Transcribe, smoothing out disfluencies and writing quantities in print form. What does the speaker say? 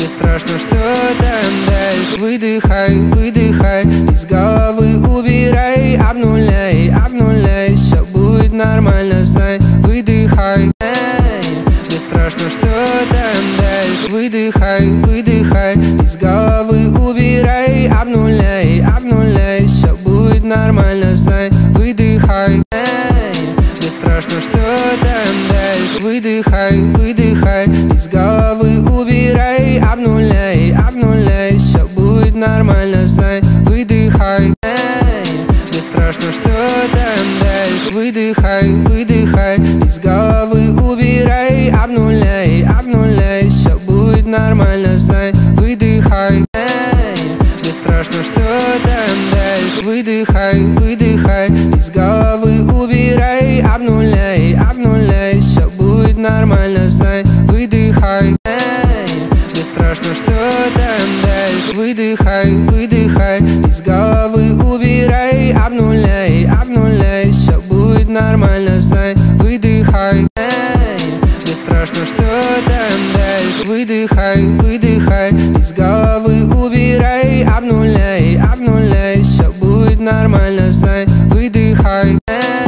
мне страшно, что там дальше. Выдыхай, выдыхай, из головы убирай, обнуляй, обнуляй, все будет нормально, знай. Выдыхай, мне страшно, что там дальше. Выдыхай, выдыхай, из головы убирай, обнуляй, обнуляй, все будет нормально, знай. Выдыхай, мне страшно, что там дальше. Выдыхай, выдыхай, из головы убирай, обнуляй, обнуляй, все будет нормально, знай. Выдыхай, мне страшно, что там дальше. Выдыхай, выдыхай, из головы убирай, обнуляй, обнуляй, все будет нормально, знай. Выдыхай, мне страшно, что там дальше. Выдыхай, выдыхай, из головы убирай, обнуляй, обнуляй, все будет нормально, знай. Выдыхай, мне страшно, что там дальше. Выдыхай, выдыхай, из головы убирай, обнуляй, обнуляй, все будет нормально, знай. Выдыхай, мне страшно, что там дальше. Выдыхай, выдыхай, из головы убирай, обнуляй, обнуляй, все будет нормально, знай.